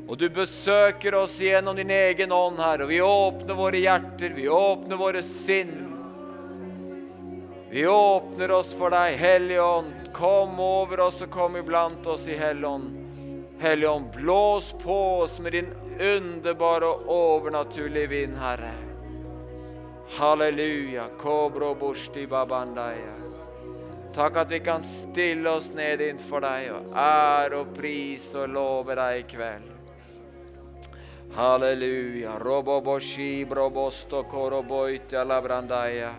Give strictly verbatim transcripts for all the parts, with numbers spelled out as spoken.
Og du besøker oss gjennom din egen ånd, Herre. Og vi åpner våre hjerter, vi åpner våre sinn. Vi åpner oss for deg, Hellige ånd. Kom over oss og kom iblant oss i Hellige ånd. Hellige ånd, blås på oss med din underbare og overnaturlige vind, Herre. Halleluja. Kobro borsti babandaya. Takk at vi kan stille oss ned innenfor deg og ære og pris og love deg i kveld. Halleluja. Roboboshi brobosto koroboita labrandaya.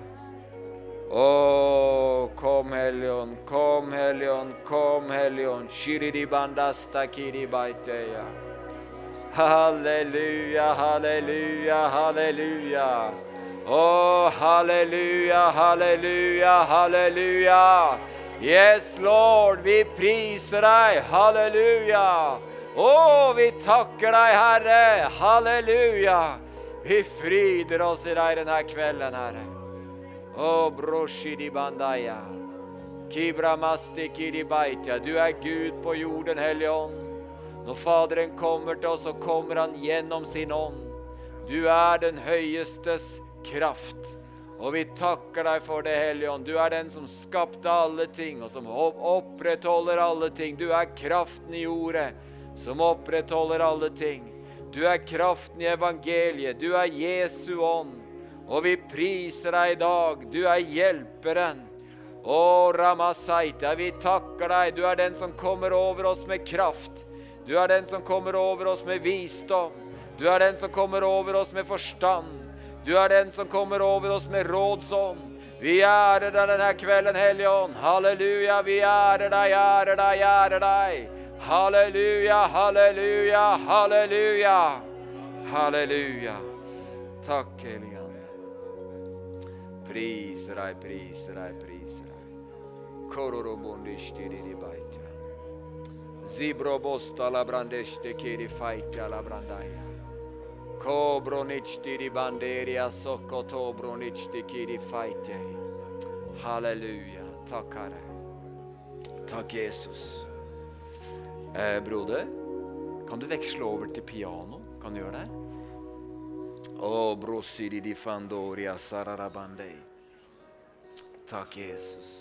Åh, kom Helion, kom Helion, kom Helion. Shiridi bandasta kiri baiteya. Halleluja, halleluja, halleluja. Åh, halleluja, halleluja, halleluja. Yes, Lord, vi priser deg. Halleluja. Åh, vi takker deg, Herre. Halleluja. Vi fryder oss i deg denne kvelden, Herre. Åh, broshidi bandaya. Kibra masti kiri baitja. Du er Gud på jorden, Hellige ånd. Når Faderen kommer til oss, så kommer han gjennom sin ånd. Du er den høyestes kraft. Og vi takker deg for det, Hellige ånd. Du er den som skapte alle ting, og som opprettholder alle ting. Du er kraften i ordet, som opprettholder alle ting. Du er kraften i evangeliet. Du er Jesu ånd. Og vi priser deg i dag. Du er hjelperen. Å, Ramasaita, vi takker deg. Du er den som kommer over oss med kraft. Du er den som kommer over oss med visdom. Du er den som kommer over oss med forstand. Du er den som kommer over oss med rådsånd. Vi ærer deg denne kvelden, Hellige ånd. Halleluja, vi ærer deg, ærer deg, ærer deg. Halleluja, halleluja, halleluja. Halleluja. Takk, Hellige ånd. Priser deg, priser deg, priser deg. Kororobondishtiri di baita. Zibrobosta la brandeste kiri faita la brandaya. Kobronichti di banderia sokotobronичti kiri faite. Halleluja. Takk, Herre. Takk, Jesus. Eh, broder, kan du veksle over til piano? Kan du gjøre det? Åh, brosidi di fandoria sararabandei. Takk, Jesus.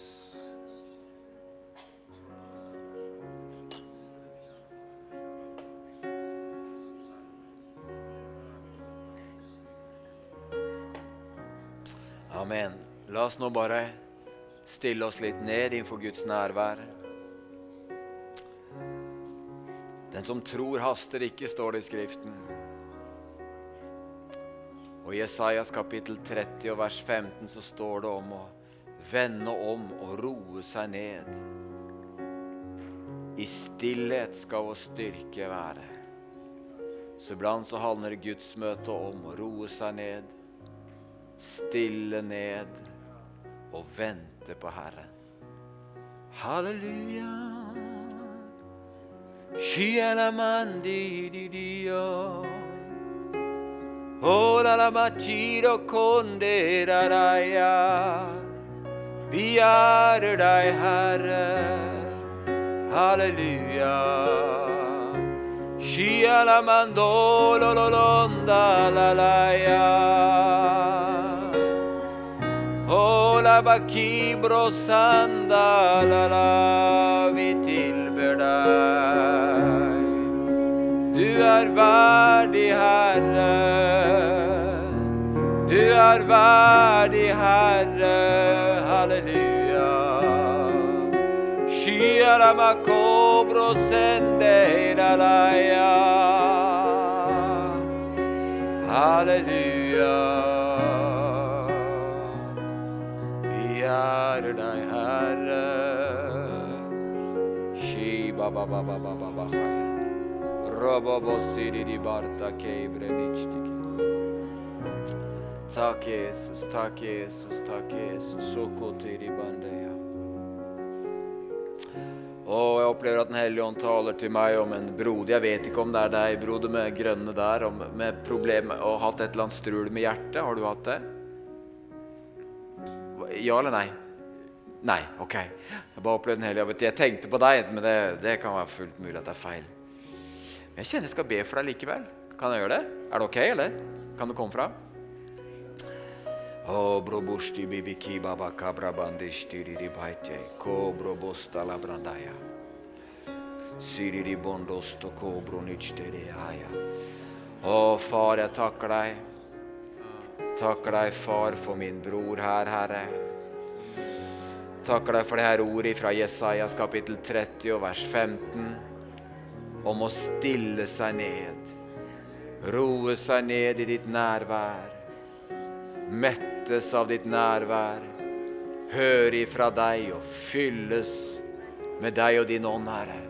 Amen. La oss nå bare stille oss litt ned innenfor Guds nærvær. Den som tror haster ikke, står det i Skriften. Og i Jesajas kapittel tretti og vers femten så står det om å vende om og roe seg ned. I stillhet skal vår styrke være. Så iblant så handler Guds møte om å roe seg ned, stille ned og vente på Herren. Halleluja. Shiala mandi di dio. Ola la machiro kondera raya. Vi ærer deg, Herre. Halleluja. Shiala mandolo londa la laya. Ola bakibro sanda la la, vi tilber deg. Du er verdig, Herre. Du er verdig, Herre. Halleluja. Shiara makobro sendeira laia. Halleluja. Ære deg, Herre. Shiba ba ba ba ba ba ba. Robo bo sidi di barta kebre nichtiki. Takk, Jesus, takk, Jesus, takk, Jesus. Soko tiri bandeya. Og jeg opplever at Den Hellige Ånd taler til meg om en broder. Jeg vet ikke om det er deg, broder med grønne der, om, med problemer og hatt et eller annet strul med hjertet. Har du hatt det? Ja eller nei? Nei, ok. Jeg bare opplevde Den Hellige Ånd. Jeg tenkte på deg, men det, det kan være fullt mulig at det er feil. Jeg kjenner jeg skal be for deg likevel. Kan jeg gjøre det? Er det ok, eller? Kan du komme fram? Oh, brobusti bibiki baba kabra bandisti di baite ko brobosta la brandaya. Siri di bondosto ko bronichte di aya. Å, far, jeg takker deg. Takker deg, far, for min bror her, Herre. Takker deg for det her ordet fra Jesajas kapittel tretti og vers femten. Om å stille seg ned. Roe seg ned i ditt nærvær. Mettes av ditt nærvær. Høre ifra deg og fylles med deg og din ånd, Herre.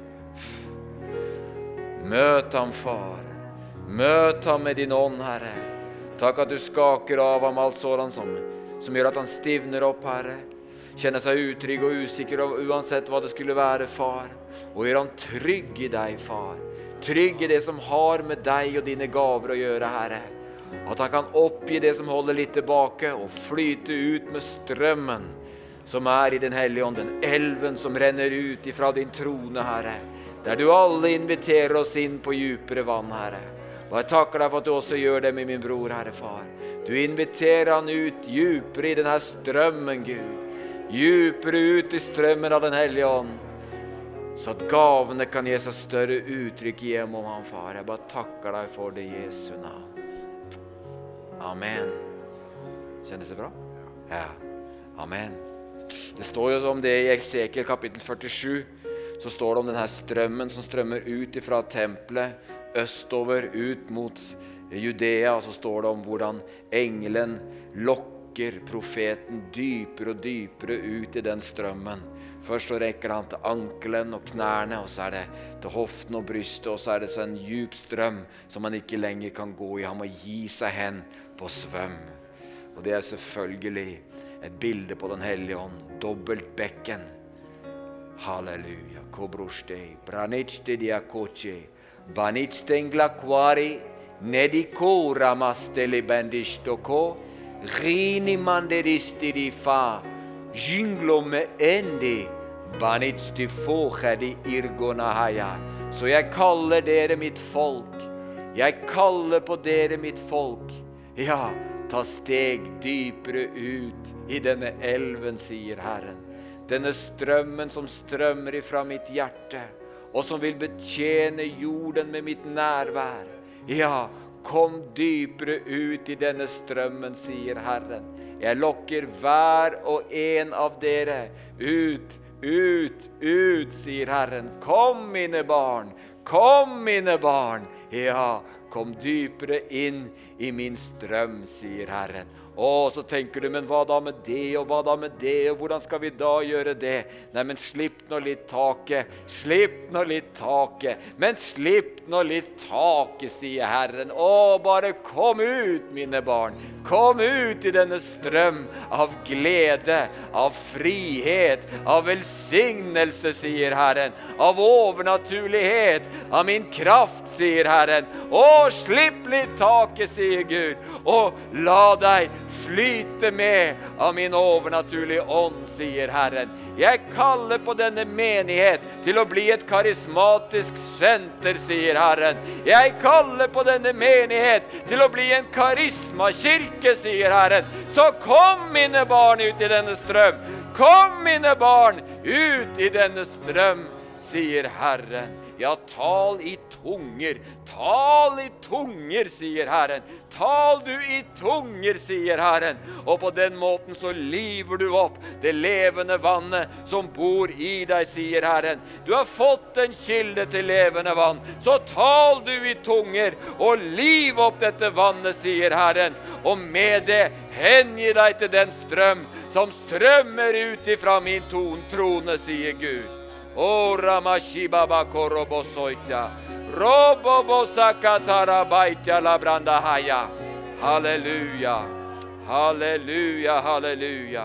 Møt ham, far. Møt ham med din ånd, Herre. Takk at du skaker av ham alt sådan som, som gjør at han stivner opp, Herre. Kjenner seg utrygg og usikker uansett hva det skulle være, far. Og gjør han trygg i deg, far. Trygg i det som har med deg og dine gaver å gjøre, Herre. At han kan oppgi det som holder litt tilbake og flyte ut med strømmen som er i den hellige ånd, den elven som renner ut ifra din trone, Herre. Der du alle inviterer oss inn på djupere vann, Herre. Og jeg takker deg for at du også gjør det med min bror, Herre far. Du inviterer han ut djupere i denne strømmen, Gud. Djupere ut i strømmen av den hellige ånd. Så at gavene kan gi seg større uttrykk hjem om han, far. Jeg bare takker deg for det i Jesu navn. Amen. Kjennes det bra? Ja. Amen. Det står jo om det i Esekiel kapittel førtisju. Så står det om denne strømmen som strømmer ut ifra tempelet, østover, ut mot Judea. Og så står det om hvordan engelen lokker profeten dypere og dypere ut i den strømmen. Først så rekker han til ankelen og knærne, og så er det til hoften og brystet, og så er det så en djup strøm som man ikke lenger kan gå i. Han må gi seg hen på svøm. Og det er selvfølgelig et bilde på den hellige ånd. Dobbelt bekken. Halleluja. Kobrostei. Branichte diakoche. Banitstengla kwari. Nediko ramasteli bendistoko. Rini manderisti di fa. Jinglo me endi. Banitsti foche di irgonahaya. Så jeg kaller dere mitt folk. Jeg kaller på dere mitt folk. Ja, ta steg dypere ut i denne elven, sier Herren. Denne strømmen som strømmer ifra mitt hjerte, og som vil betjene jorden med mitt nærvær. Ja, kom dypere ut i denne strømmen, sier Herren. Jeg lokker hver og en av dere ut, ut, ut, sier Herren. Kom, mine barn, kom, mine barn. Ja, kom dypere inn i min strøm, sier Herren. Å, så tenker du, men hva da med det, og hva da med det, og hvordan skal vi da gjøre det? Nei, men slipp nå litt taket, slipp nå litt taket, men slipp nå litt taket, sier Herren. Å, bare kom ut, mine barn, kom ut i denne strøm av glede, av frihet, av velsignelse, sier Herren, av overnaturlighet, av min kraft, sier Herren. Å, slipp litt taket, sier Gud, og la deg flyte med av min overnaturlige ånd, sier Herren. Jeg kaller på denne menighet til å bli et karismatisk senter, sier Herren. Jeg kaller på denne menighet til å bli en karismakirke, sier Herren. Så kom, mine barn, ut i denne strøm. Kom, mine barn, ut i denne strøm, sier Herren. Ja, tal i tunger, tal i tunger, sier Herren. Tal du i tunger, sier Herren. Og på den måten så liver du opp det levende vannet som bor i deg, sier Herren. Du har fått en kilde til levende vann, så tal du i tunger og liv opp dette vannet, sier Herren. Og med det hengi deg til den strøm som strømmer ut ifra min trone, sier Gud. O ramashibaba korobosoita. Robobosakatara baita labranda haya. Halleluja. Halleluja, halleluja.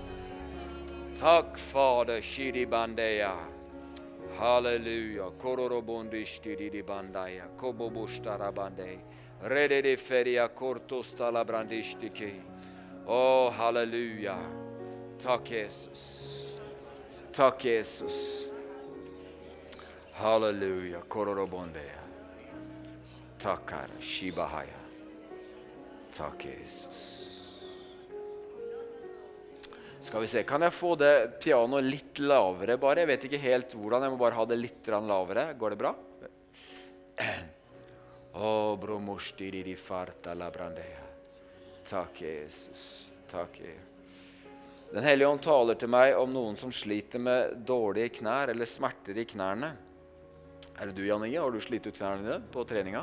Takk, Fader, shiribandeya. Halleluja. Kororobondishtiri bandaya. Kobobostarabandei. Redede feria kortosta labrandishtiki. O halleluja. Takk, Jesus. Takk, Jesus. Halleluja, kororobondeya. Takk, Herre. Shibahaya. Takk, Jesus. Skal vi se, kan jeg få det pianoet litt lavere bare? Jeg vet ikke helt hvordan, jeg må bare ha det litt lavere. Går det bra? Åh, bromostiri farta la brandea. Takk, Jesus. Takk, Jesus. Den hellige ånd taler til meg om noen som sliter med dårlige knær eller smerter i knærne. Er det du, Jan Inge? Har du slitt ut knærne dine på treninga?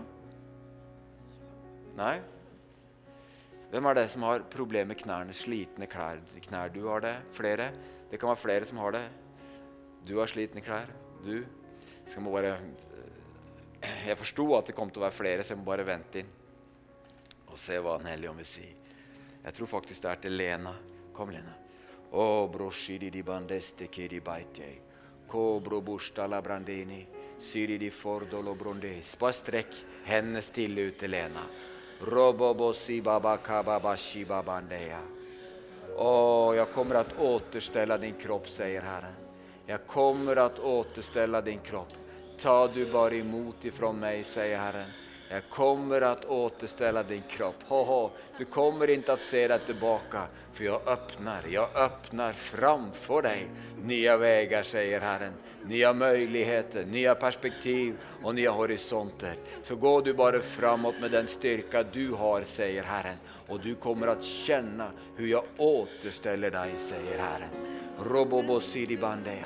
Nei? Hvem er det som har problemer med knærne, slitne klær? knær? Du har det, flere. Det kan være flere som har det. Du har slitne klær. Du. Skal må bare, jeg forstod at det kom til å være flere, så jeg må bare vente inn og se hva den hellige ånd vil si. Jeg tror faktisk det er til Lena. Kom, Lena. Å, broshiri di bandeste kiri baite. Ko brobusta la brandini. Syri di fordolo brondis. Bare strekk hendene stille ut til Lena. Robobosi baba kababa shiba bandeja. Åh, jag kommer att återställa din kropp, säger Herren. Jag kommer att återställa din kropp. Ta du bara emot ifrån mig, säger Herren. Jag kommer att återställa din kropp. Ho, ho. Du kommer inte att se dig tillbaka. För jag öppnar, jag öppnar framför dig nya vägar, säger Herren. Nya möjligheter, nya perspektiv och nya horisonter. Så går du bara framåt med den styrka du har, säger Herren. Och du kommer att känna hur jag återställer dig, säger Herren. Robobo sidi bandea.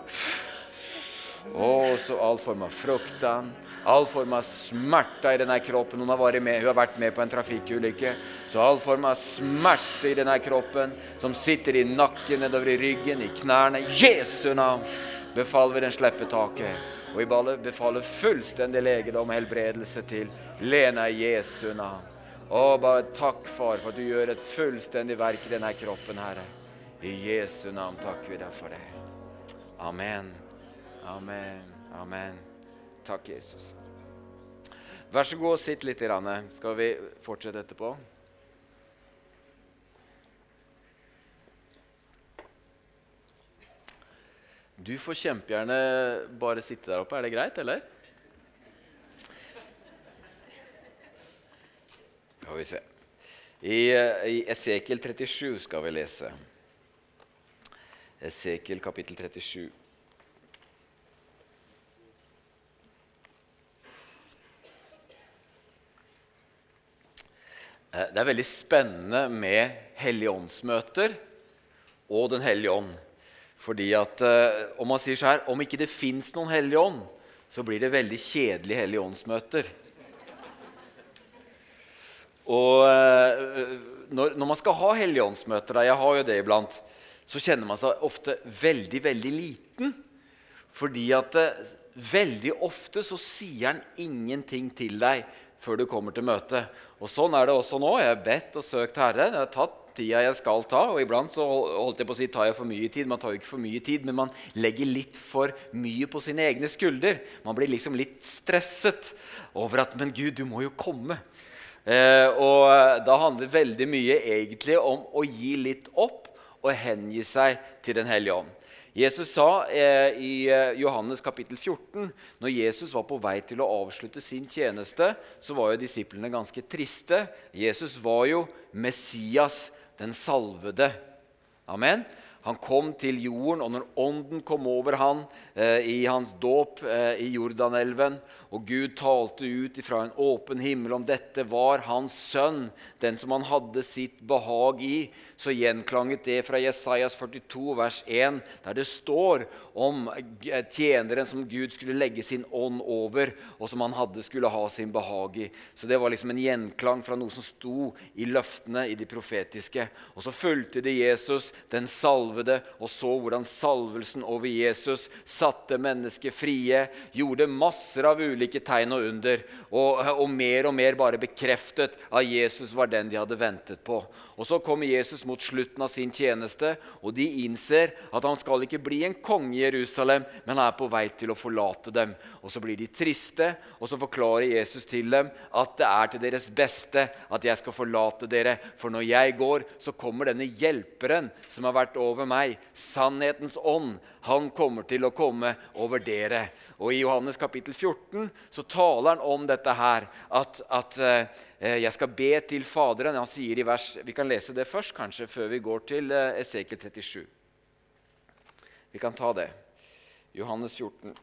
Åh, så all form av fruktan. All form av smärta i den här kroppen. Hon har varit med, hon har varit med på en trafikulycka. Så all form av smärta i den här kroppen som sitter i nacken, nedover i ryggen, i knärna. Jesu namn befaller vi den släpper taket. Och i befaller fullständig legedom och helbredelse till Lena i Jesu namn. Åh, bara tack far för att du gör ett fullständigt verk i den här kroppen, Herre. I Jesu namn tack vi dig för det. Amen. Amen. Amen. Takk, Jesus. Vær så god og sitt litt i randet. Skal vi fortsette etterpå? Du får kjempegjerne bare sitte der oppe. Er det greit, eller? Skal vi se. I, i Esekiel trettisju skal vi lese. Esekiel kapittel trettisju. Det er veldig spennende med helligåndsmøter og den hellige ånd. Fordi at, om man sier så her, om ikke det finnes noen hellige ånd, så blir det veldig kjedelige helligåndsmøter. Og når, når man skal ha helligåndsmøter, jeg har jo det iblant, så kjenner man seg ofte veldig, veldig liten. Fordi at veldig ofte så sier han ingenting til deg før du kommer til møte. Og sånn er det også nå. Jeg har bedt og søkt Herren. Jeg har tatt tida jeg skal ta, og iblant så holdt jeg på å si, tar jeg for mye tid. Man tar jo ikke for mye tid, men man legger litt for mye på sine egne skulder. Man blir liksom litt stresset over at, men Gud, du må jo komme. Eh, og da handler det veldig mye egentlig om å gi litt opp og hengi seg til den hellige ånd. Jesus sa eh, i Johannes kapittel fjorten, når Jesus var på vei til å avslutte sin tjeneste, så var jo disiplene ganske triste. Jesus var jo Messias, den salvede. Amen. Han kom til jorden, og når ånden kom over han eh, i hans dåp eh, i Jordanelven, og Gud talte ut fra en åpen himmel om dette var hans sønn, den som han hadde sitt behag i, så gjenklanget det fra Jesajas førtito, vers en, der det står om tjeneren som Gud skulle legge sin ånd over, og som han hadde skulle ha sin behag i. Så det var liksom en gjenklang fra noe som sto i løftene i de profetiske. Og så fulgte det Jesus, den salvede, og så hvordan salvelsen over Jesus satte mennesker frie, gjorde masser av ulike tegn og under, og, og mer og mer bare bekreftet at Jesus var den de hadde ventet på. Og så kommer Jesus mot slutten av sin tjeneste, og de innser at han skal ikke bli en konge i Jerusalem, men han er på vei til å forlate dem. Og så blir de triste, og så forklarer Jesus til dem at det er til deres beste at jeg skal forlate dere. For når jeg går, så kommer denne hjelperen som har vært over over meg. Sannhetens ånd, han kommer til å komme over dere. Og i Johannes kapittel fjorten så taler han om dette her, at, at eh, jeg skal be til Faderen. Han sier i vers, vi kan lese det først kanskje, før vi går til eh, Esekiel trettisju. Vi kan ta det. Johannes fjorten.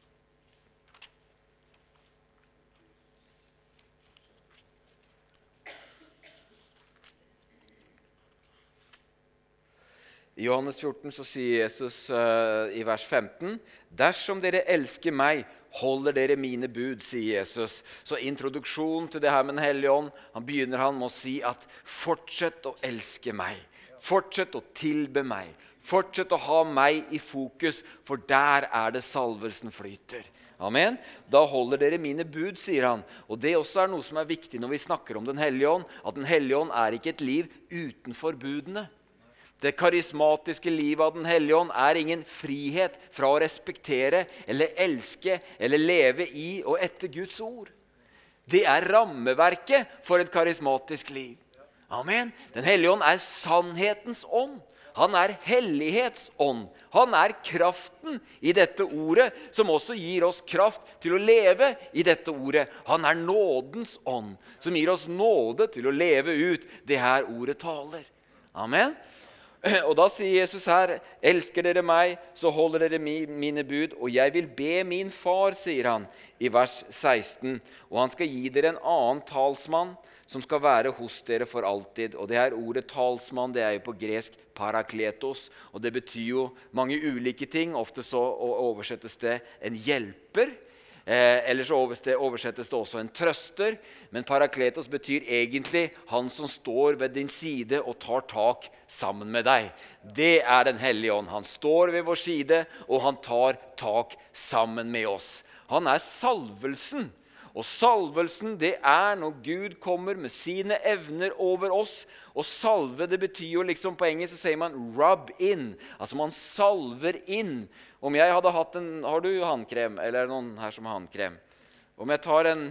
I Johannes fjorten så sier Jesus uh, i vers femten, dersom dere elsker meg, holder dere mine bud, sier Jesus. Så introduksjon til det her med den hellige ånd, han begynner han med å si at fortsett å elske meg, fortsett å tilbe meg, fortsett å ha meg i fokus, for der er det salvelsen flyter. Amen. Da holder dere mine bud, sier han. Og det også er noe som er viktig når vi snakker om den hellige ånd, at den hellige ånd er ikke et liv utenfor budene. Det karismatiske livet av den hellige ånd er ingen frihet fra å respektere eller elske eller leve i og etter Guds ord. Det er rammeverket for et karismatisk liv. Amen. Den hellige ånd er sannhetens ånd. Han er hellighetsånd. Han er kraften i dette ordet, som også gir oss kraft til å leve i dette ordet. Han er nådens ånd, som gir oss nåde til å leve ut det her ordet taler. Amen. Og da sier Jesus her, elsker dere meg, så holder dere mine bud, og jeg vil be min far, sier han i vers seksten, og han skal gi dere en annen talsmann, som skal være hos dere for alltid. Og det her ordet talsmann, det er jo på gresk parakletos, og det betyr jo mange ulike ting. Ofte så oversettes det en hjelper, eh, eller så oversettes det også en trøster, men parakletos betyr egentlig han som står ved din side og tar tak sammen med deg. Det er den hellige ånd. Han står ved vår side, og han tar tak sammen med oss. Han er salvelsen. Og salvelsen, det er når Gud kommer med sine evner over oss. Og salve, det betyr jo liksom, på engelsk så sier man rub in. Altså man salver inn. Om jeg hadde hatt en, har du håndkrem? Eller er det noen her som har håndkrem? Om jeg tar en,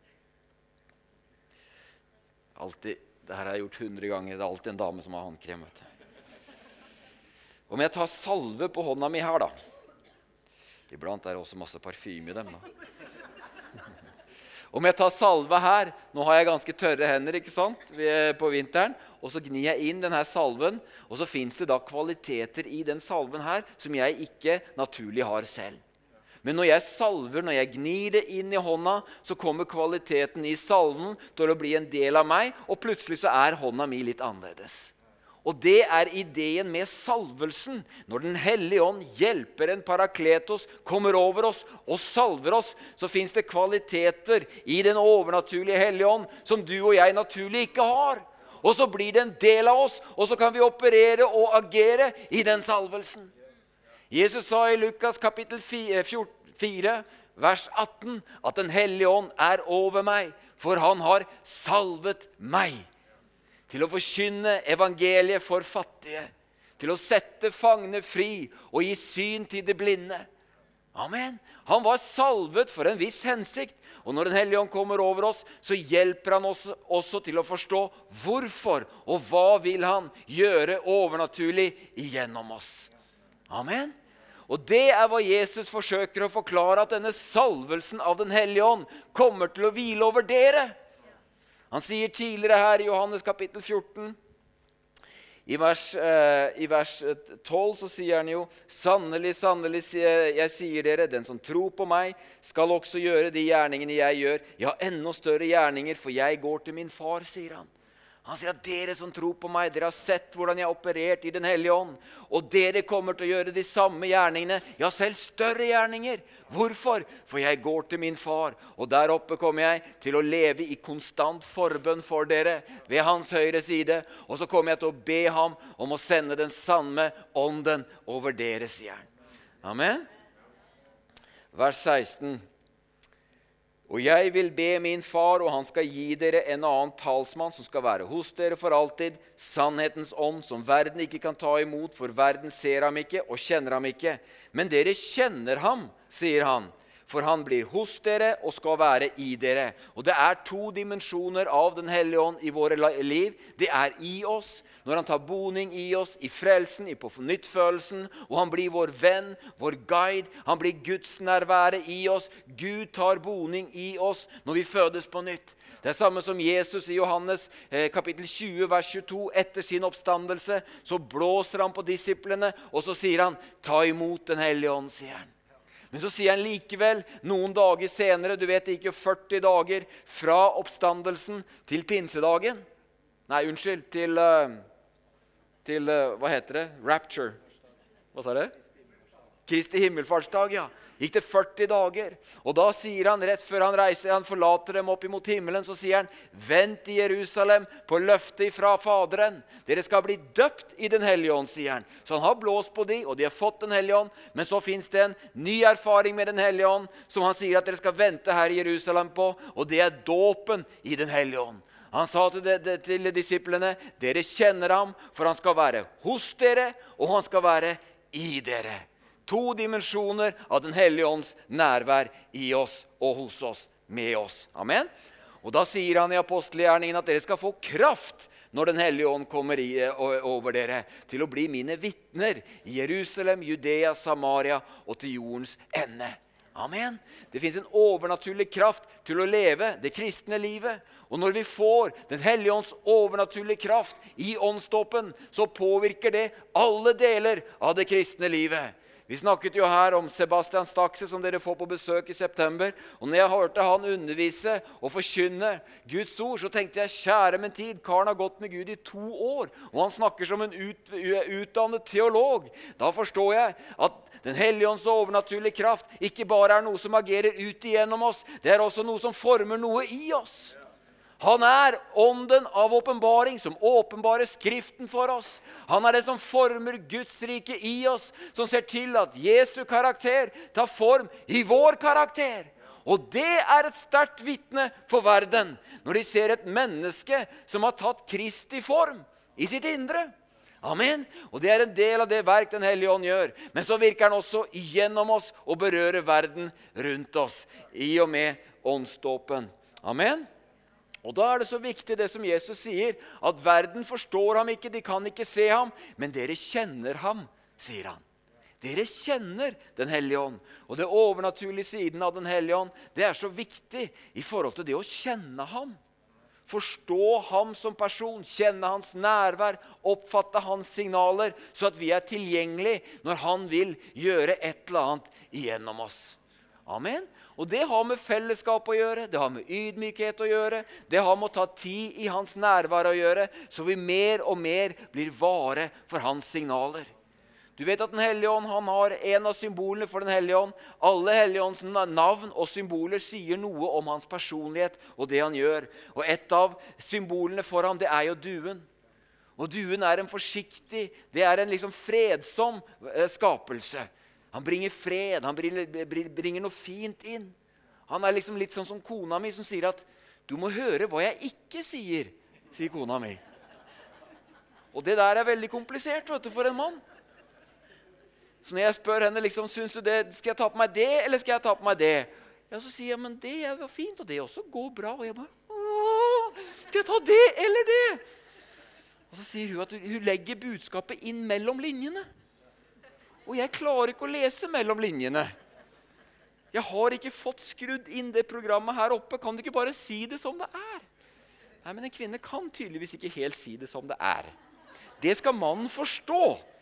alltid, det her har jeg gjort hundre ganger, det er alltid en dame som har håndkrem. Vet du. Om jeg tar salve på hånda mi her da. Iblant er det også masse parfyme i dem da. Om jeg tar salve her, nå har jeg ganske tørre hender, ikke sant, på vinteren, og så gnir jeg inn denne salven, og så finnes det da kvaliteter i den salven her, som jeg ikke naturlig har selv. Men når jeg salver, når jeg gnir det inn i hånda, så kommer kvaliteten i salven til å bli en del av meg, og plutselig så er hånda mi litt annerledes. Og det er ideen med salvelsen. Når den hellige ånd hjelper en parakletos, kommer over oss og salver oss, så finnes det kvaliteter i den overnaturlige hellige ånd som du og jeg naturlig ikke har. Og så blir det en del av oss, og så kan vi operere og agere i den salvelsen. Jesus sa i Lukas kapittel fire, vers atten, at den hellige ånd er over meg, for han har salvet meg til å forkynne evangeliet for fattige, til å sette fangene fri og gi syn til de blinde. Amen. Han var salvet for en viss hensikt, og når den hellige ånd kommer over oss, så hjelper han oss også til å forstå hvorfor og hva vil han gjøre overnaturlig igjennom oss. Amen. Og det er hva Jesus forsøker å forklare, at denne salvelsen av den hellige ånd kommer til å hvile over dere. Han sier tidligere her i Johannes kapittel fjorten, i vers, eh, i vers tolv så sier han jo, sannelig, sannelig, jeg sier dere, den som tror på meg, skal også gjøre de gjerningene jeg gjør. Ja, enda større gjerninger, for jeg går til min far, sier han. Han sier at dere som tror på meg, dere har sett hvordan jeg har operert i den hellige ånd, og dere kommer til å gjøre de samme gjerningene, ja selv større gjerninger. Hvorfor? For jeg går til min far, og der oppe kommer jeg til å leve i konstant forbønn for dere ved hans høyre side, og så kommer jeg til å be ham om å sende den samme ånden over dere, sier han. Amen. Vers seksten. Og jeg vil be min far, og han skal gi dere en annen talsmann som skal være hos dere for alltid, sannhetens ånd som verden ikke kan ta imot, for verden ser ham ikke og kjenner ham ikke. Men dere kjenner ham, sier han, For han blir hos dere og skal være i dere. Og det er to dimensjoner av den hellige ånd i våre liv. Det er i oss, når han tar boning i oss, i frelsen, i på fornyttfølelsen, og han blir vår venn, vår guide, han blir Guds nærvære i oss. Gud tar boning i oss når vi fødes på nytt. Det er samme som Jesus i Johannes eh, kapittel tjue, vers tjueto. Etter sin oppstandelse så blåser han på disiplene, og så sier han, ta imot den hellige ånd, sier han. Men så sier han likevel, noen dager senere, du vet ikke, førti dager fra oppstandelsen til pinsedagen. Nei, unnskyld, til, uh, til uh, hva heter det? Rapture. Hva sa det? Kristi himmelfartsdag, ja. Gikk det førti dager. Og da sier han, rett før han reiser, han forlater dem opp imot himmelen, så sier han, vent i Jerusalem på løftet fra Faderen. Dere skal bli døpt i den hellige ånd, sier han. Så han har blåst på de, og de har fått den hellige ånd, men så finnes det en ny erfaring med den hellige ånd, som han sier at dere skal vente her i Jerusalem på, og det er dåpen i den hellige ånd. Han sa til, de, de, til disiplene, dere kjenner ham, for han skal være hos dere, og han skal være i dere. To dimensjoner av den hellige ånds nærvær i oss og hos oss, med oss. Amen. Og da sier han i apostelgjerningen at dere skal få kraft når den hellige ånd kommer i, over dere, til å bli mine vittner i Jerusalem, Judea, Samaria og til jordens ende. Amen. Det finnes en overnaturlig kraft til å leve det kristne livet. Og når vi får den hellige ånds overnaturlige kraft i åndsdåpen, så påvirker det alle deler av det kristne livet. Vi snakket jo her om Sebastian Stakse, som dere får på besøk i september. Og når jeg hørte han undervise og forkynne Guds ord, så tenkte jeg, kjære min tid, karen har gått med Gud i to år, og han snakker som en ut, utdannet teolog. Da forstår jeg at den hellige ånds overnaturlige kraft ikke bare er noe som agerer ut igjennom oss, det er også noe som former noe i oss. Han er ånden av åpenbaring som åpenbarer skriften for oss. Han er det som former Guds rike i oss, som ser til at Jesu karakter tar form i vår karakter. Og det er et sterkt vitne for verden, når de ser et menneske som har tatt Kristi form i sitt indre. Amen. Og det er en del av det verk den hellige ånd gjør. Men så virker han også igjennom oss og berører verden rundt oss, i og med åndsdåpen. Amen. Og da er det så viktig det som Jesus sier, at verden forstår ham ikke, de kan ikke se ham, men dere kjenner ham, sier han. Dere kjenner den hellige ånd. Og det overnaturlige siden av den hellige ånd, det er så viktig i forhold til det å kjenne ham. Forstå ham som person, kjenne hans nærvær, oppfatte hans signaler, så at vi er tilgjengelige når han vil gjøre et eller annet igjennom oss. Amen. Og det har med fellesskap å gjøre, det har med ydmykhet å gjøre, det har med å ta tid i hans nærvær å gjøre, så vi mer og mer blir vare for hans signaler. Du vet at den hellige ånd, han har en av symbolene for den hellige ånd. Alle hellige ånds navn og symboler sier noe om hans personlighet og det han gjør. Og et av symbolene for ham, det er jo duen. Og duen er en forsiktig, det er en liksom fredsom skapelse. Han bringer fred, han bringer, bringer noe fint inn. Han er liksom litt sånn som kona mi som sier at du må høre hva jeg ikke sier, sier kona mi. Og det der er veldig komplisert, vet du, for en mann. Så når jeg spør henne, liksom, synes du det, skal jeg ta på meg det, eller skal jeg ta på meg det? Ja, så sier jeg, men det er jo fint, og det også går bra. Og jeg bare, åh, skal jeg ta det eller det? Og så sier hun at hun legger budskapet inn mellom linjene. Og jeg klarer ikke å lese mellom linjene. Jeg har ikke fått skrudd inn det programmet her oppe. Kan du ikke bare si det som det er? Nei, men en kvinne kan tydeligvis ikke helt si det som det er. Det skal mannen forstå.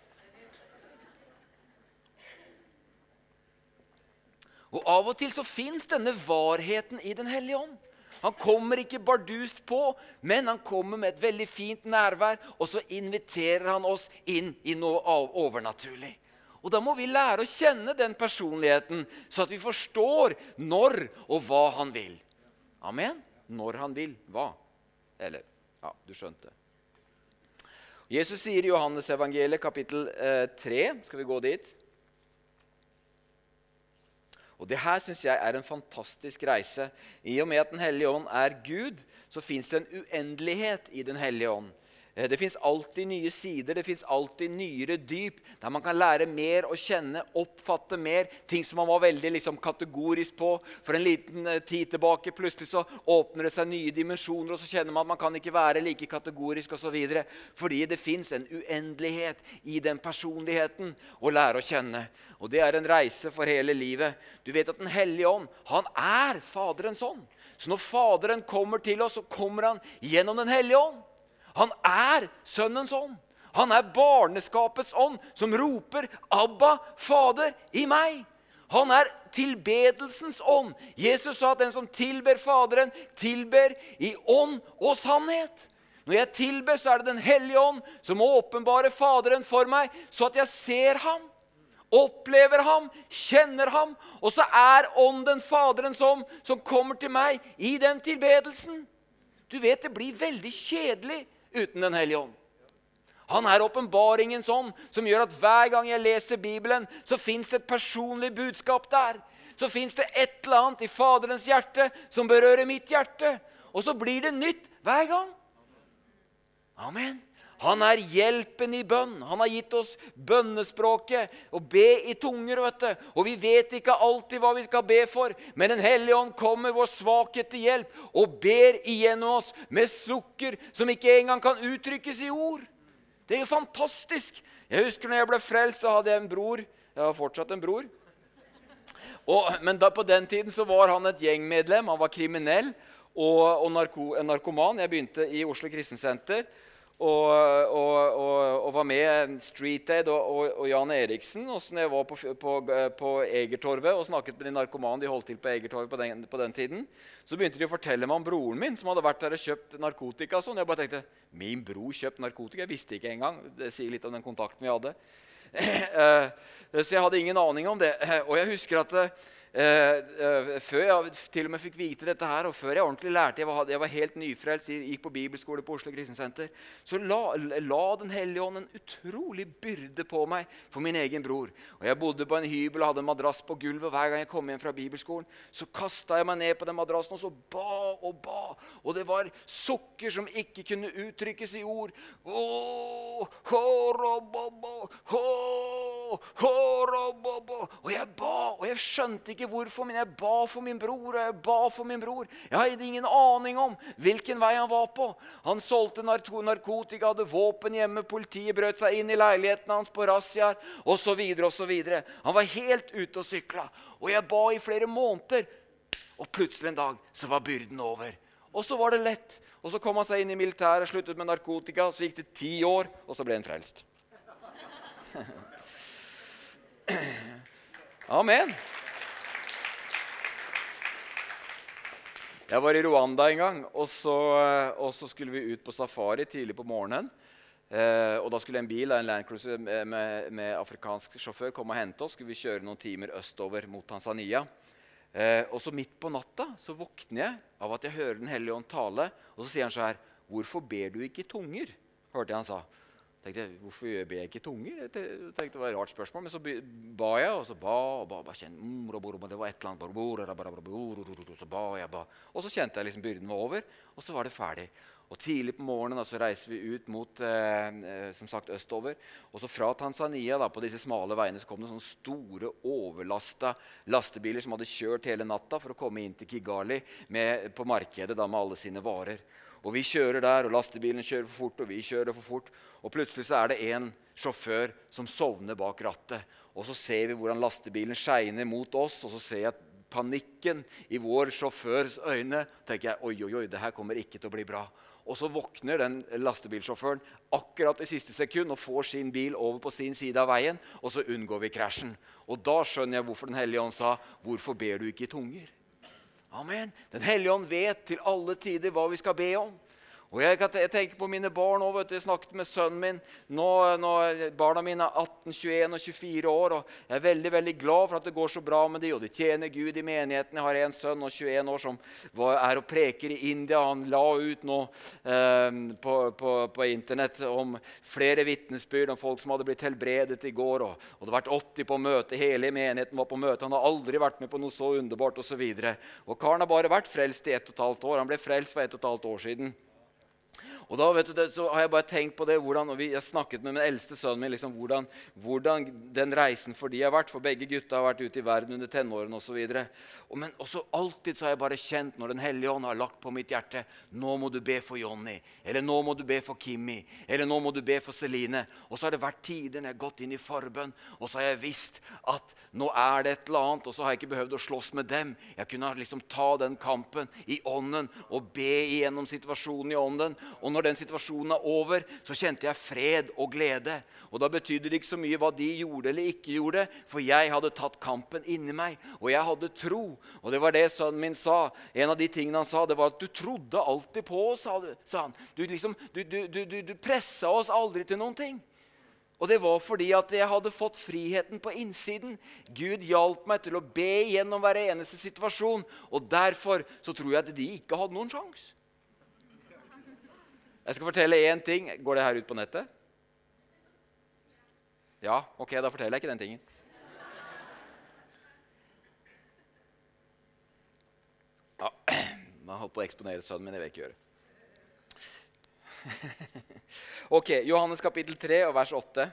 Og av og til så finnes denne varheten i den hellige ånd. Han kommer ikke bardust på, men han kommer med et veldig fint nærvær, og så inviterer han oss inn i noe overnaturlig. Og da må vi lære å kjenne den personligheten, så at vi forstår når og hva han vil. Amen? Når han vil, hva? Eller, ja, du skjønte. Jesus sier i Johannes evangeliet kapittel eh, tre, skal vi gå dit? Og det her synes jeg er en fantastisk reise. I og med at den hellige ånd er Gud, så finnes det en uendelighet i den hellige ånd. Det finnes alltid nye sider, det finnes alltid nyere dyp, der man kan lære mer å kjenne, oppfatte mer, ting som man var veldig liksom, kategorisk på. For en liten tid tilbake, plutselig så åpner det seg nye dimensjoner, og så kjenner man at man kan ikke være like kategorisk og så videre, fordi det finnes en uendelighet i den personligheten å lære å kjenne. Og det er en reise for hele livet. Du vet at den hellige ånd, han er Faderens ånd. Så når Faderen kommer til oss, så kommer han gjennom den hellige ånd. Han er Sønnens ånd. Han er barneskapets ånd som roper Abba, Fader, i meg. Han er tilbedelsens ånd. Jesus sa at den som tilber Faderen, tilber i ånd og sannhet. Når jeg tilber, så er det den hellige ånd som åpenbarer Faderen for meg, så at jeg ser ham, opplever ham, kjenner ham, og så er ånden Faderens ånd som kommer til meg i den tilbedelsen. Du vet, det blir veldig kjedelig uten den hellige ånd. Han er åpenbaringens ånd som gjør at hver gang jeg leser Bibelen, så finnes det et personlig budskap der. Så finnes det et eller annet i Faderens hjerte som berører mitt hjerte. Og så blir det nytt hver gang. Amen. Han er hjelpen i bønn. Han har gitt oss bønnespråket og be i tunger, vet du. Og vi vet ikke alltid hva vi skal be for, men den hellige ånd kommer vår svakhet til hjelp og ber igjennom oss med sukker som ikke engang kan uttrykkes i ord. Det er jo fantastisk. Jeg husker når jeg ble frelst, så hadde jeg en bror. Jeg har fortsatt en bror. Og, men da, på den tiden så var han et gjengmedlem. Han var kriminell og, og narko, narkoman. Jeg begynte i Oslo Kristensenter. Og, og, og, og var med Street Aid og, og, og Jan Eriksen. Og så når jeg var på, på, på Egertorvet og snakket med de narkomane, de holdt til på Egertorvet på den, på den tiden, så begynte de å fortelle meg om broren min som hadde vært der og kjøpt narkotika. Og sånn. Jeg bare tenkte, min bror kjøpt narkotika? Jeg visste ikke engang. Det sier litt om den kontakten vi hadde. Så jeg hadde ingen aning om det. Og jeg husker at Eh, eh, før jeg til og med fikk vite dette her, og før jeg ordentlig lærte, jeg var, jeg var helt nyfrelst, gikk på bibelskole på Oslo Kristensenter, så la, la den hellige ånd en utrolig byrde på meg for min egen bror. Og jeg bodde på en hybel og hadde en madrass på gulvet, og hver gang jeg kom hjem fra bibelskolen, så kastet jeg meg ned på den madrassen, og så ba og ba, og det var sukker som ikke kunne uttrykkes i ord. Åh, horobobo, hå, horobobo, og jeg ba, og jeg skjønte ikke hvorfor, men jeg ba for min bror, og jeg ba for min bror. Jeg hadde ingen aning om hvilken vei han var på. Han solgte narkotika, hadde våpen hjemme, politiet brøt seg inn i leiligheten hans på razziaer, og så videre, og så videre. Han var helt ute og syklet, og jeg ba i flere måneder, og plutselig en dag så var byrden over. Og så var det lett, og så kom han seg inn i militæret, sluttet med narkotika, så gikk det ti år, og så ble han frelst. Amen. Jeg var i Rwanda en gang, og så, og så skulle vi ut på safari tidlig på morgenen. Eh, og da skulle en bil, en Land Cruiser med, med, med afrikansk sjåfør, komme og hente oss. Skulle vi kjøre noen timer østover mot Tanzania. Eh, og så midt på natta så våkner jeg av at jeg hører den hellige ånd tale. Og så sier han så her, hvorfor ber du ikke i tunger? Hørte jeg han sa. Tenkte jeg, hvorfor ber jeg ikke i tunger? Jeg tenkte det var et rart spørsmål, men så ba jeg, og så ba, og ba, ba kjente, det var et eller annet, så ba jeg, ba. Og så kjente jeg liksom byrden var over, og så var det ferdig. Og tidlig på morgenen da, så reiser vi ut mot, eh, som sagt, østover. Og så fra Tanzania, da, på disse smale veiene, så kom det sånne store, overlasta lastebiler som hadde kjørt hele natta for å komme inn til Kigali med, på markedet da, med alle sine varer. Og vi kjører der, og lastebilen kjører for fort, og vi kjører for fort. Og plutselig så er det en sjåfør som sovner bak rattet. Og så ser vi hvordan lastebilen skjeiner mot oss, og så ser jeg panikken i vår sjåførs øyne. Tenker jeg, oi, oi, oi, det her kommer ikke til å bli bra. Og så våkner den lastebilsjåføren akkurat i siste sekund og får sin bil over på sin side av veien, og så unngår vi krasjen. Og da skjønner jeg hvorfor den hellige ånd sa, hvorfor ber du ikke i tunger? Amen. Den hellige ånd vet til alle tider hva vi skal be om. Og jeg, jeg tenker på mine barn også, vet du, jeg snakket med sønnen min, nå, nå barna mine er atten, tjueen og tjuefire år, og jeg er veldig, veldig glad for at det går så bra med de, og de tjener Gud i menigheten. Jeg har en sønn og tjueen år som var, er og preker i India. Han la ut nå eh, på, på, på internett om flere vittnesbyrd om folk som hadde blitt helbredet i går, og, og det har vært åtti på møte, hele menigheten var på møte, han har aldri vært med på noe så underbart og så videre. Og Karen har bare vært frelst i ett og et halvt år, han ble frelst for ett og et halvt år siden. Og da vet du, det, så har jeg bare tenkt på det, hvordan, og vi har snakket med min eldste sønn min, liksom, hvordan, hvordan den reisen for de har vært, for begge gutta har vært ute i verden under tenårene og så videre. Og, men også alltid så har jeg bare kjent, når den hellige ånd har lagt på mitt hjerte, nå må du be for Jonny, eller nå må du be for Kimi, eller nå må du be for Celine. Og så har det vært tider når jeg har gått inn i forbønn, og så har jeg visst at nå er det et eller annet, og så har jeg ikke behøvd å slåss med dem. Jeg kunne liksom ta den kampen i ånden, og be igjennom situasjonen i ånden. Og når den situasjonen er over, så kjente jeg fred og glede. Og da betydde det ikke så mye hva de gjorde eller ikke gjorde, for jeg hadde tatt kampen inni meg, og jeg hadde tro. Og det var det sønnen min sa. En av de tingene han sa, det var at du trodde alltid på oss, sa han. Du, liksom, du, du, du, du, du presset oss aldri til noen ting. Og det var fordi at jeg hadde fått friheten på innsiden. Gud hjalp meg til å be gjennom hver eneste situasjon, og derfor så tror jeg at de ikke hadde noen sjans. Jeg skal fortelle en ting. Går det her ut på nettet? Ja, ok, da forteller jeg ikke den tingen. Ja, man har holdt på å eksponere sønnen, men det vil jeg ikke gjøre. Ok, Johannes kapittel tre og vers åtte.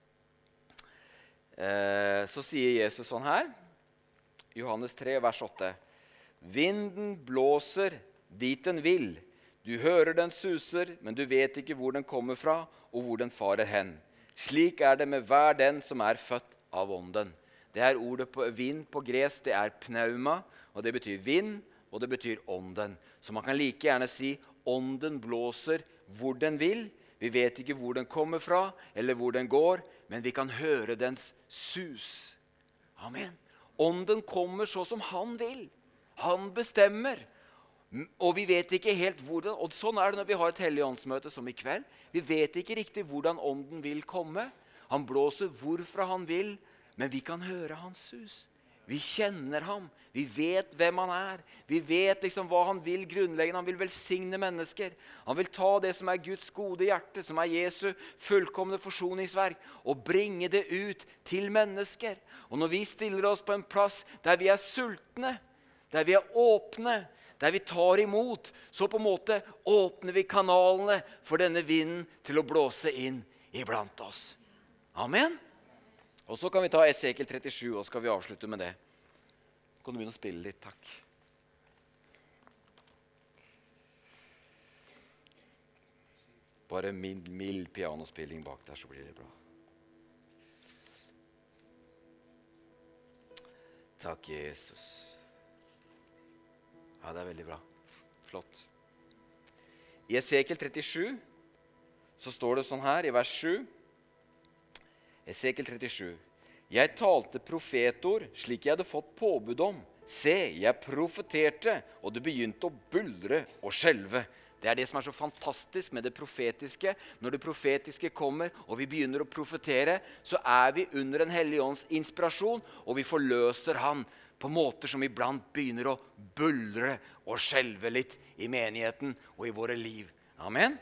Eh, så sier Jesus sånn her. Johannes tre vers åtte. Vinden blåser dit den vil. Du hører den suser, men du vet ikke hvor den kommer fra og hvor den farer hen. Slik er det med hver den som er født av ånden. Det er ordet på vind på gresk, det er pneuma, og det betyr vind, og det betyr ånden. Så man kan like gjerne si ånden blåser hvor den vil. Vi vet ikke hvor den kommer fra eller hvor den går, men vi kan høre dens sus. Amen. Ånden kommer så som han vil. Han bestemmer. Og vi vet ikke helt hvordan, og sånn er det når vi har et helligåndsmøte som i kveld. Vi vet ikke riktig hvordan ånden vil komme. Han blåser hvorfra han vil, men vi kan høre hans sus. Vi kjenner ham, vi vet hvem han er. Vi vet liksom hva han vil grunnleggende. Han vil velsigne mennesker. Han vil ta det som er Guds gode hjerte, som er Jesu fullkomne forsoningsverk, og bringe det ut til mennesker. Og når vi stiller oss på en plass der vi er sultne, der vi er åpne, der vi tar imot, så på en måte åpner vi kanalene for denne vinden til å blåse inn iblant oss. Amen. Og så kan vi ta Esekiel trettisju, og skal vi avslutte med det. Kan du begynne å spille litt, takk. Bare mild, mild pianospilling bak der, så blir det bra. Takk, Jesus. Ja, det er veldig bra. Flott. I Esekiel trettisju så står det sånn her i vers sju. Esekiel trettisju. Jeg talte profetord slik jeg hadde fått påbud om. Se, jeg profeterte, og det begynte å buldre og skjelve. Det er det som er så fantastisk med det profetiske. Når det profetiske kommer, og vi begynner å profetere, så er vi under en hellig ånds inspirasjon, og vi forløser han på måter som iblant begynner å buldre og skjelve litt i menigheten og i våre liv. Amen.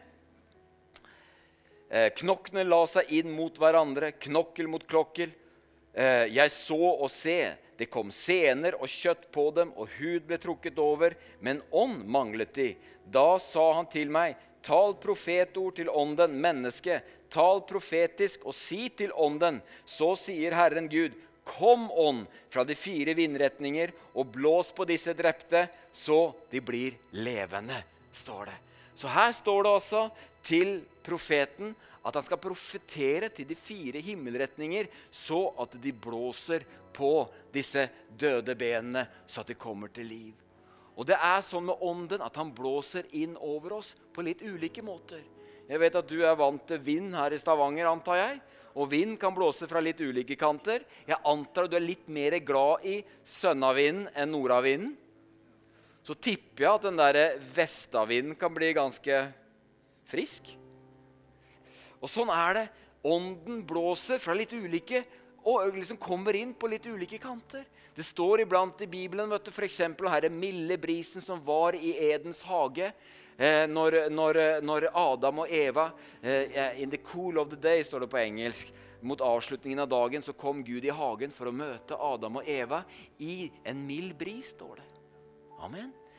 Knokkene la seg inn mot hverandre, knokkel mot klokkel. Jeg så og se, det kom sener og kjøtt på dem, og hud ble trukket over, men ånd manglet de. Da sa han til meg, tal profetord til ånden, menneske, tal profetisk og si til ånden, så sier Herren Gud, kom ånd fra de fire vindretninger og blås på disse drepte, så de blir levende, står det. Så her står det også til profeten at han skal profetere til de fire himmelretninger så at de blåser på disse døde benene så at de kommer til liv. Og det er sånn med ånden at han blåser inn over oss på litt ulike måter. Jeg vet at du er vant til vind her i Stavanger, antar jeg. Og vind kan blåse fra litt ulike kanter. Jeg antar at du er litt mer glad i sønnavinden enn nordavinden. Så tipper jeg at den der vestavinden kan bli ganske frisk. Og sånn er det. Ånden blåser fra litt ulike, og liksom kommer inn på litt ulike kanter. Det står iblant i Bibelen, vet du, for eksempel her er milde brisen som var i Edens hage, eh, når, når, når Adam og Eva, eh, in the cool of the day, står det på engelsk, mot avslutningen av dagen, så kom Gud i hagen for å møte Adam og Eva i en mild bris, står det. Amen.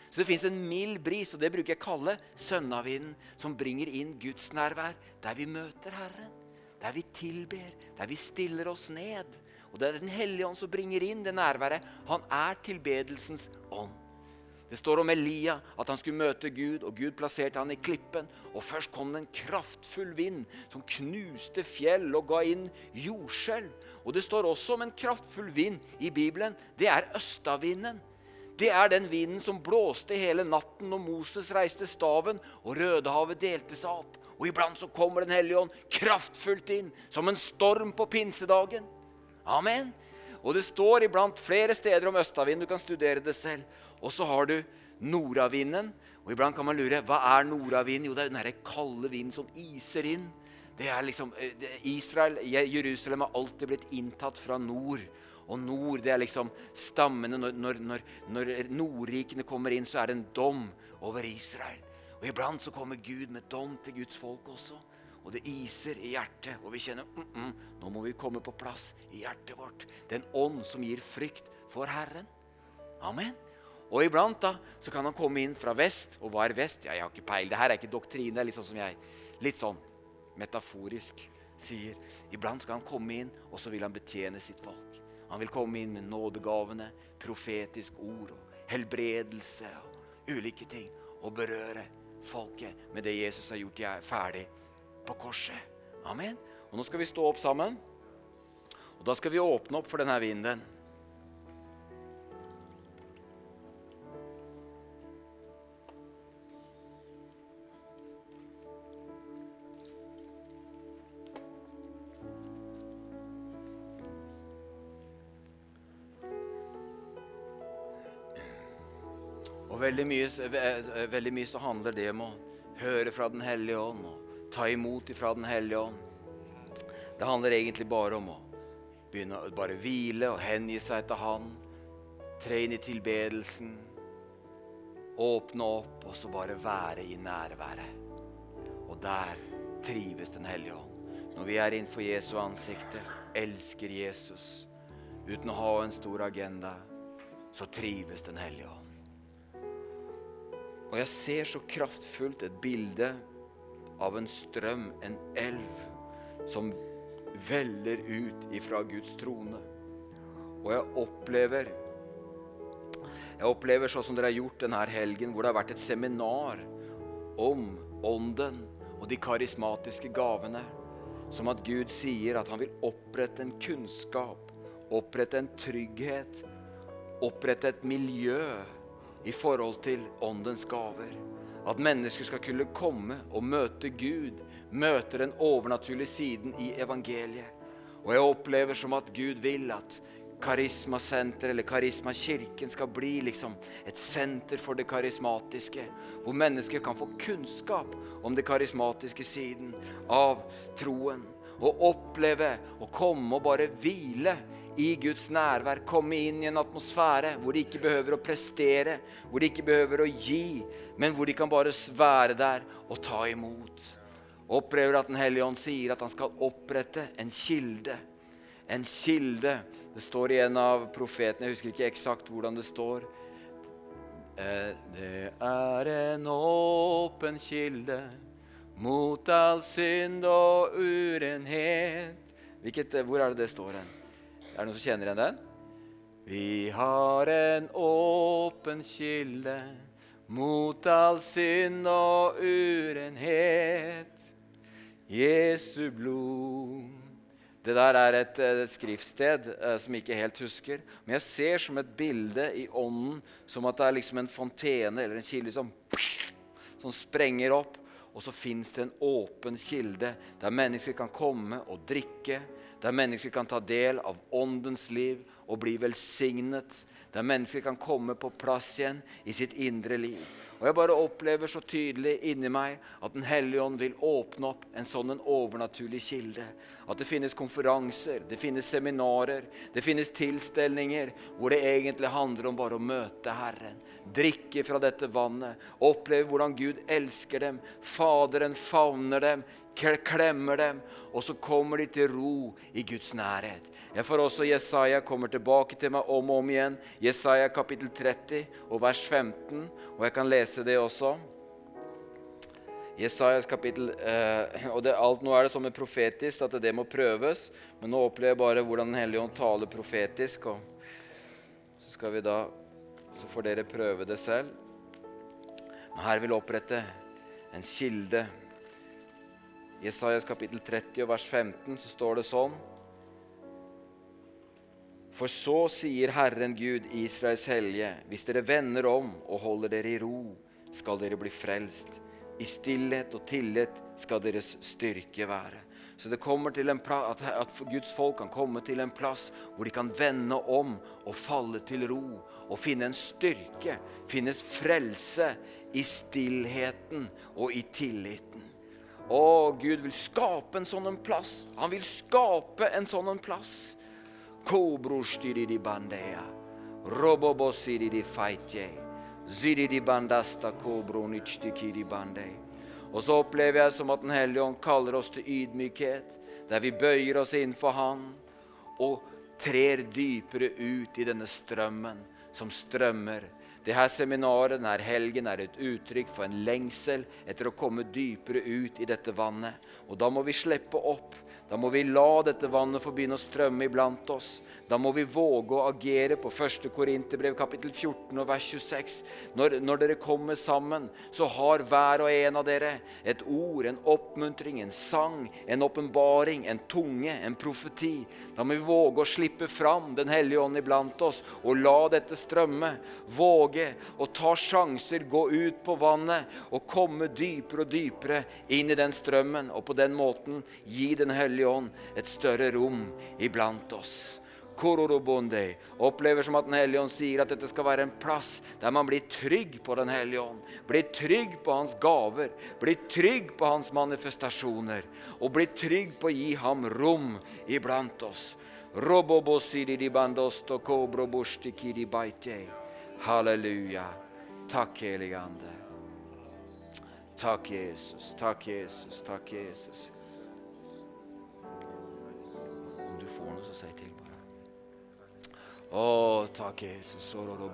Så det finnes en mild bris, og det bruker jeg kalle sønnavinden, som bringer inn Guds nærvær, der vi møter Herren, der vi tilber, der vi stiller oss ned. Og det er den Hellige Ånd som bringer inn det nærværet. Han er tilbedelsens ånd. Det står om Elia, at han skulle møte Gud, og Gud plasserte han i klippen. Og først kom det en kraftfull vind, som knuste fjell og ga inn jordskjelv. Og det står også om en kraftfull vind i Bibelen. Det er østavinden. Det er den vinden som blåste hele natten når Moses reiste staven, og Rødehavet delte seg opp. Og iblant så kommer den Hellige Ånd kraftfullt inn, som en storm på pinsedagen. Amen. Og det står iblant flere steder om østavinden, du kan studere det selv. Og så har du nordavinden, og iblant kan man lure, hva er nordavinden? Jo, det er den her kalde vinden som iser inn. Det er liksom, Israel, Jerusalem har alltid blitt inntatt fra nord. Og nord, det er liksom stammene, når, når, når, når nordrikene kommer inn, så er det en dom over Israel. Og iblant så kommer Gud med dom til Guds folk også. Og det iser i hjertet, og vi kjenner, mm -mm, nå må vi komme på plass i hjertet vårt. Det er en ånd som gir frykt for Herren. Amen. Og iblant da, så kan han komme inn fra vest, og hva er vest? Ja, jeg har ikke peil, det her er ikke doktrine, det er litt sånn som jeg, litt sånn metaforisk sier. Iblant skal han komme inn, og så vil han betjene sitt folk. Han vil komme inn med nådegavene, profetisk ord, og helbredelse, og ulike ting, og berøre folket med det Jesus har gjort jeg ferdig på korset. Amen. Og nå skal vi stå opp sammen, og da skal vi åpne opp for denne vinden. Og veldig mye, veldig mye så handler det om å høre fra den Hellige Ånd, og ta imot ifra den Hellige Ånd. Det handler egentlig bare om å begynne å bare hvile og hengi seg til Han, tre inn i tilbedelsen, åpne opp og så bare være i nærværet. Og der trives den Hellige Ånd. Når vi er innenfor Jesu ansikte, elsker Jesus, uten å ha en stor agenda, så trives den Hellige Ånd. Og jeg ser så kraftfullt et bilde av en strøm, en elv, som veller ut ifra Guds trone. Og jeg opplever, jeg opplever sånn som dere har gjort denne helgen, hvor det har vært et seminar om ånden og de karismatiske gavene, som at Gud sier at han vil opprette en kunnskap, opprette en trygghet, opprette et miljø i forhold til åndens gaver. At mennesker skal kunne komme og møte Gud, møte den overnaturlige siden i evangeliet. Og jeg opplever som at Gud vil at karismasenter eller karismakirken skal bli liksom et senter for det karismatiske, hvor mennesker kan få kunnskap om det karismatiske siden av troen, og oppleve å komme og bare hvile i Guds nærvær, komme inn i en atmosfære hvor de ikke behøver å prestere, hvor de ikke behøver å gi, men hvor de kan bare være der og ta imot. Og opplever at den Hellige Ånd sier at han skal opprette en kilde. En kilde. Det står i en av profetene, jeg husker ikke eksakt hvordan det står. Det er en åpen kilde mot all synd og urenhet. Hvilket, hvor er det det står hen? Er det noen som kjenner igjen den? Vi har en åpen kilde mot all synd og urenhet. Jesu blod. Det der er et, et skriftsted eh, som jeg ikke helt husker. Men jeg ser som et bilde i ånden, som at det er liksom en fontene eller en kilde som, som sprenger opp. Og så finnes det en åpen kilde der mennesker kan komme og drikke, der mennesker kan ta del av åndens liv og bli velsignet, der mennesker kan komme på plass igjen i sitt indre liv. Og jeg bare opplever så tydelig inni meg at den Hellige Ånd vil åpne opp en sånn en overnaturlig kilde. At det finnes konferanser, det finnes seminarer, det finnes tilstelninger hvor det egentlig handler om bare å møte Herren. Drikke fra dette vannet, oppleve hvordan Gud elsker dem, Faderen favner dem, klemmer dem, og så kommer de til ro i Guds nærhet. Jeg får også Jesaja kommer tilbake til meg om og om igjen. Jesaja kapittel tretti og vers femten, og jeg kan lese det også. Jesajas kapittel, eh, og det, alt nå er det som er profetisk, at det må prøves, men nå opplever jeg bare hvordan Den hellige ånd taler profetisk, og så skal vi da, så får dere prøve det selv. Men her vil opprette en kilde. Jesajas kapittel tretti og vers femten, så står det sånn. For så sier Herren Gud, Israels hellige, hvis dere vender om og holder dere i ro, skal dere bli frelst. I stillhet og tillit skal deres styrke være. Så det kommer til en plass, at, at Guds folk kan komme til en plass hvor de kan vende om og falle til ro og finne en styrke, finnes frelse i stillheten og i tilliten. Å, Gud vil skape en sånn plass. Han vil skape en sånn plass. Kobrostiri bandea, robobosiri feitje, ziri bandasta kobronichtikiri bandei. Og så opplever jeg som at Den hellige ånd kaller oss til ydmykhet, der vi bøyer oss innenfor Han og trer dypere ut i denne strømmen som strømmer. Det her seminaret, denne helgen, er et uttrykk for en lengsel etter å komme dypere ut i dette vannet. Og da må vi slippe opp. Da må vi la dette vannet få begynne å strømme iblant oss. Da må vi våge å agere på første Korinterbrev kapittel fjorten og vers tjueseks. Når, når dere kommer sammen, så har hver og en av dere et ord, en oppmuntring, en sang, en åpenbaring, en tunge, en profeti. Da må vi våge å slippe fram Den hellige ånd iblant oss og la dette strømme. Våge å ta sjanser, gå ut på vannet og komme dypere og dypere inn i den strømmen. Og på den måten gi Den hellige ånd et større rom iblant oss. Kororobonde, opplever som at Den hellige ånd sier at dette skal være en plass der man blir trygg på Den hellige ånd, blir trygg på hans gaver, blir trygg på hans manifestasjoner, og blir trygg på å gi ham rom iblant oss. Halleluja. Takk, Hellige Ande. Takk, Jesus. Takk, Jesus. Takk, Jesus. Om du får noe, så si til bare. Å, takk, Jesus.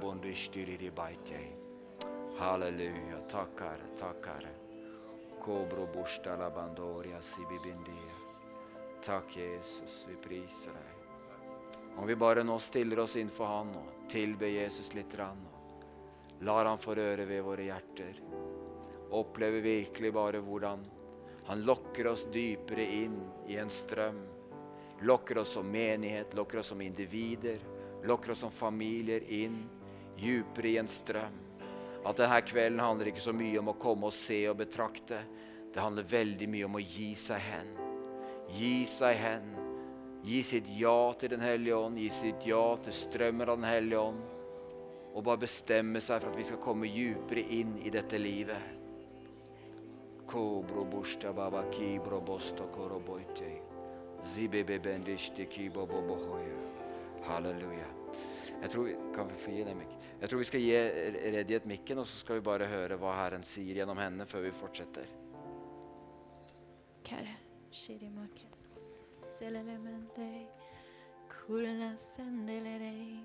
Halleluja. Takk, Herre. Takk, Herre. Takk, Jesus. Vi priser deg. Om vi bare nå stiller oss innfor Han og tilber Jesus litt rann, og lar Han få røre ved våre hjerter, opplever virkelig bare hvordan Han lokker oss dypere inn i en strøm, lokker oss som menighet, lokker oss som individer, lokker oss som familier inn, djupere i en strøm. At denne kvelden handler ikke så mye om å komme og se og betrakte, det handler veldig mye om å gi seg hen. Gi seg hen. Gi sitt ja til Den hellige ånd, gi sitt ja til strømmen av Den hellige ånd, og bare bestemme seg for at vi skal komme djupere inn i dette livet. Halleluja. Jeg tror, vi, kan vi få gi dem ikke? Jeg tror vi skal gi Redighet mikken, og så skal vi bare høre hva Herren sier gjennom henne før vi fortsetter. Kare, shirimak. Selelemente, kurla sendelere.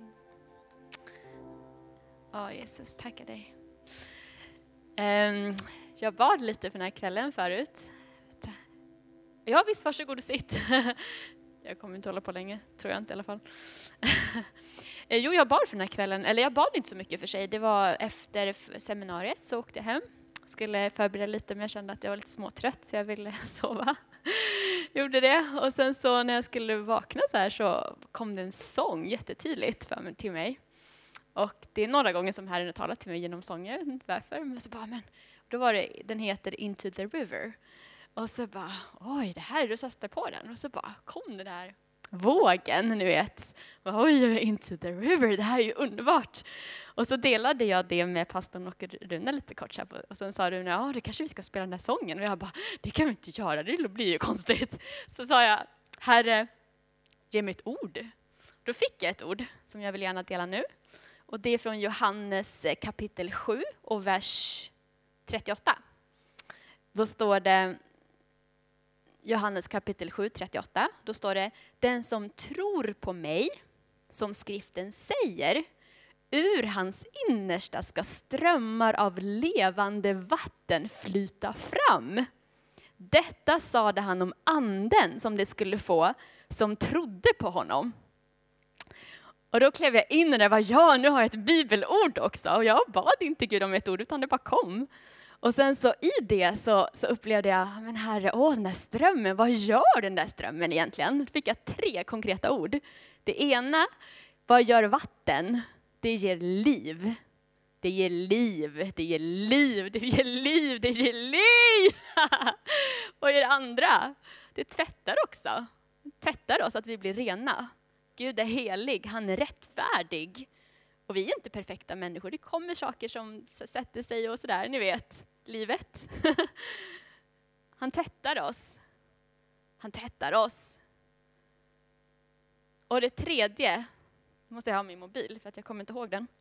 Ja, Jesus, tackar dig. Um, jag bad lite för den här kvällen förut. Ja, visst, varsågod och sitt. Jag kommer inte hålla på länge, tror jag inte i alla fall. Jo, jag bad för den här kvällen. Eller jag bad inte så mycket för sig. Det var efter seminariet så åkte jag hem. Skulle förbereda lite, men jag kände att jag var lite småtrött så jag ville sova. Gjorde det. Och sen så när jag skulle vakna så här så kom det en sång jättetydligt för mig, till mig. Och det är några gånger som Herren har talat till mig genom sånger. Jag vet inte varför. Men så bara, men då var det, den heter Into the River. Och så bara, oj, det här, du satte på den. Och så bara kom det där vågen, ni vet. Oj, Into the River, det här är ju underbart. Och så delade jag det med pastorn och Rune lite kort. Och sen sa Rune, ja, det kanske vi ska spela den här sången. Och jag bara, det kan vi inte göra, det blir ju konstigt. Så sa jag, Herre, ge mig ett ord. Då fick jag ett ord som jag vill gärna dela nu. Och det är från Johannes kapitel sju och vers trettioåtta. Då står det, Johannes kapitel sju, trettioåtta. Då står det, den som tror på mig, som skriften säger, ur hans innersta ska strömmar av levande vatten flyta fram. Detta sade han om anden som det skulle få som trodde på honom. Och då klev jag in och det var, ja, nu har jag ett bibelord också. Och jag bad inte Gud om ett ord, utan det bara kom. Och sen så i det så, så upplevde jag, men herre, åh, den där strömmen, vad gör den där strömmen egentligen? Då fick jag tre konkreta ord. Det ena, vad gör vatten? Det ger liv. Det ger liv, det ger liv, det ger liv, det ger liv. Och i det andra, det tvättar också. Det tvättar oss att vi blir rena. Gud är helig, han är rättfärdig. Och vi är inte perfekta människor. Det kommer saker som sätter sig och sådär, ni vet, livet. Han tvättar oss. Han tvättar oss. Och det tredje, nu måste jag ha min mobil för att jag kommer inte ihåg den.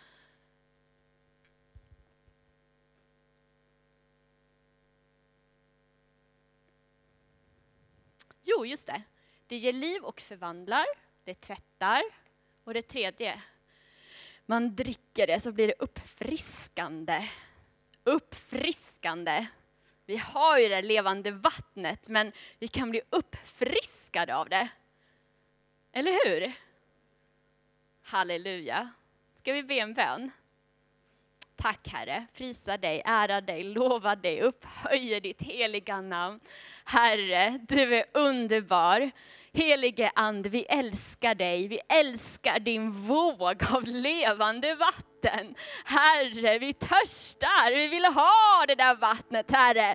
Jo, just det. Det ger liv och förvandlar. Det tvättar. Och det tredje, man dricker det så blir det uppfriskande. Uppfriskande. Vi har ju det levande vattnet, men vi kan bli uppfriskade av det. Eller hur? Halleluja. Ska vi be en bön? Tack Herre, prisa dig, ära dig, lova dig, upphöjer ditt heliga namn. Herre, du är underbar. Helige Ande, vi älskar dig. Vi älskar din våg av levande vatten. Herre, vi törstar. Vi vill ha det där vattnet, Herre.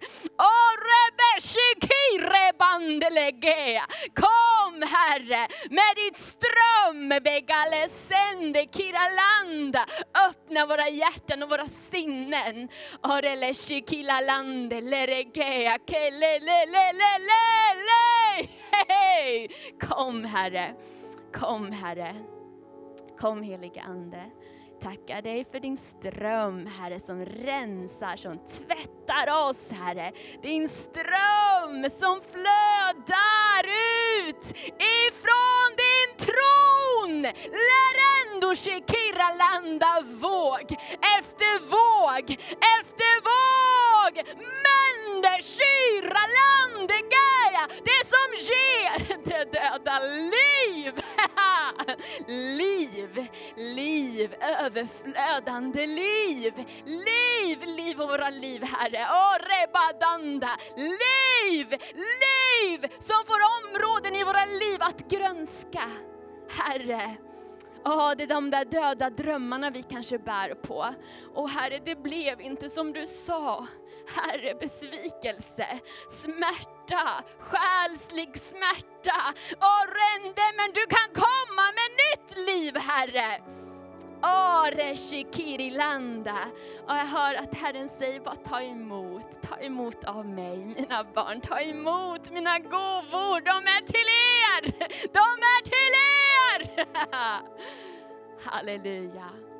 Kom, Herre, med ditt ström. Begalesende kiralanda. Öppna våra hjärtan och våra sinnen. Oreleshikilande leregea kelelelelelele. Hej! Kom Herre, kom Herre, kom helige Ande. Tackar dig för din ström, Herre, som rensar, som tvättar oss, Herre. Din ström som flödar ut ifrån din tron. Lärendo shikira landa, våg efter våg efter våg. Mände shira lande gaia, det som ger det döda liv. Liv, liv, överflödande liv. Liv, liv och våra liv, Herre. Åh, rebadanda. Liv, liv som får områden i våra liv att grönska. Herre, åh, det är de där döda drömmarna vi kanske bär på. Och Herre, det blev inte som du sa. Herre, besvikelse, smärta, själslig smärta och rände, men du kan komma med nytt liv, Herre. Åre shikirilanda. Och jag hör att Herren säger bara ta emot, ta emot av mig, mina barn, ta emot mina gåvor, de är till er, de är till er. Halleluja.